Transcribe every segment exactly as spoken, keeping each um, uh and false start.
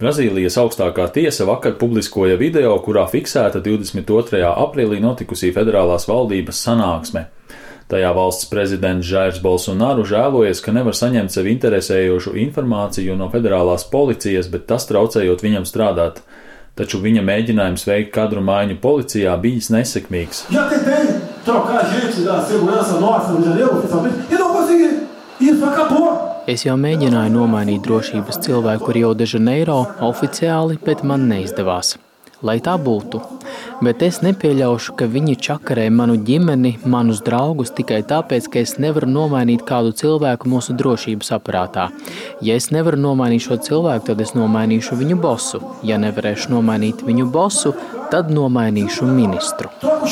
Brazīlijas augstākā tiesa vakar publiskoja video, kurā fiksēta divdesmit otrajā aprīlī notikusī federālās valdības sanāksme. Tajā valsts prezidents Jairs Bolsonaru žēlojas, ka nevar saņemt sev interesējošu informāciju no federālās policijas, bet tas traucējot viņam strādāt. Taču viņa mēģinājums veikt kadru maiņu policijā bijis nesekmīgs. Es jau mēģināju nomainīt drošības cilvēku Rio de Janeiro oficiāli, bet man neizdevās. Lai tā būtu, bet es nepieļaušu, ka viņi čakarē manu ģimeni, manus draugus tikai tāpēc, ka es nevaru nomainīt kādu cilvēku mūsu drošības aparātā. Ja es nevaru nomainīt šo cilvēku, tad es nomainīšu viņu bosu. Ja nevarēšu nomainīt viņu bosu, tad nomainīšu ministru.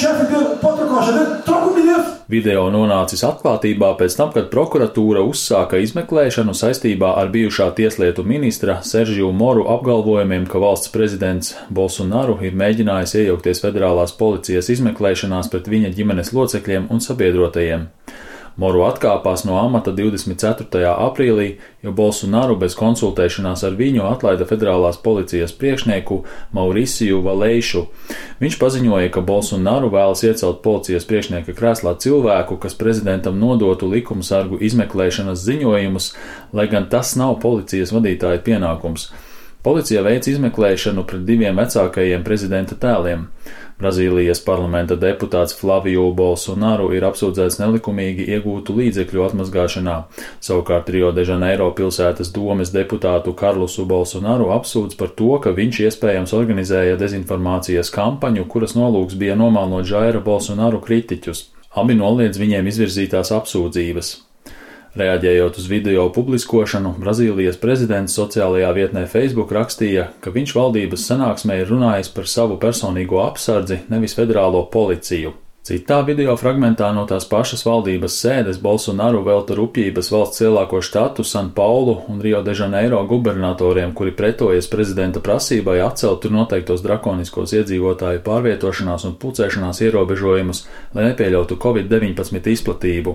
Video nonācis atklātībā pēc tam, kad prokuratūra uzsāka izmeklēšanu saistībā ar bijušā tieslietu ministra Sergiju Moru apgalvojumiem, ka valsts prezidents Bolsonaru ir mēģinājis iejaukties federālās policijas izmeklēšanās pret viņa ģimenes locekļiem un sabiedrotajiem. Moru atkāpās no amata divdesmit ceturtajā aprīlī, jo Bolsonaru bez konsultēšanās ar viņu atlaida federālās policijas priekšnieku Maurisiju Valeišu. Viņš paziņoja, ka Bolsonaru vēlas iecelt policijas priekšnieka krēslā cilvēku, kas prezidentam nodotu likumsargu izmeklēšanas ziņojumus, lai gan tas nav policijas vadītāja pienākums. Policija veic izmeklēšanu pret diviem vecākajiem prezidenta tēliem. Brazīlijas parlamenta deputāts Flavio Bolsonaru ir apsūdzēts nelikumīgi iegūtu līdzekļu atmazgāšanā. Savukārt Rio de Janeiro pilsētas domes deputātu Karlusu Bolsonaru apsūdz par to, ka viņš iespējams organizēja dezinformācijas kampaņu, kuras nolūks bija nomalnot Jaira Bolsonaru kritiķus. Abi noliedz viņiem izvirzītās apsūdzības. Reaģējot uz video publiskošanu, Brazīlijas prezidents sociālajā vietnē Facebook rakstīja, ka viņš valdības sanāksmē ir runājis par savu personīgo apsardzi, nevis federālo policiju. Citā video fragmentā no tās pašas valdības sēdes Bolsonaru velta rupjības valsts lielāko štatu San Paulu un Rio de Janeiro gubernatoriem, kuri pretojas prezidenta prasībai atcelt tur noteiktos drakoniskos iedzīvotāju pārvietošanās un pulcēšanās ierobežojumus, lai nepieļautu covid deviņpadsmit izplatību.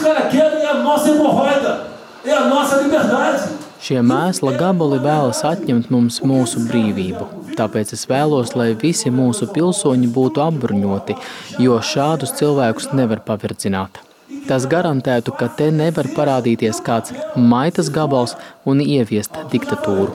Šie mēsla gabali vēlas atņemt mums mūsu brīvību. Tāpēc es vēlos, lai visi mūsu pilsoņi būtu apbruņoti, jo šādus cilvēkus nevar paverdzināt. Tas garantētu, ka te nevar parādīties kāds maitas gabals un ieviest diktatūru.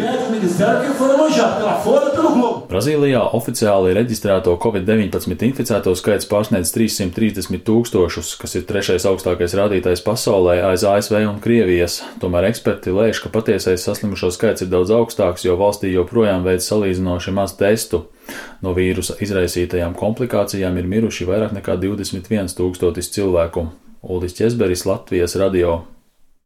Brazīlijā oficiāli reģistrēto covid deviņpadsmit inficēto skaits pārsniedz trīssimt trīsdesmit tūkstošus, kas ir trešais augstākais rādītājs pasaulē aiz A S V un Krievijas. Tomēr eksperti lēš, ka patiesais saslimušo skaits ir daudz augstāks, jo valstī joprojām veic salīdzinoši maz testu. No vīrusa izraisītajām komplikācijām ir miruši vairāk nekā divdesmit viens tūkstotis cilvēku. Uldis Ķezberis, Latvijas radio.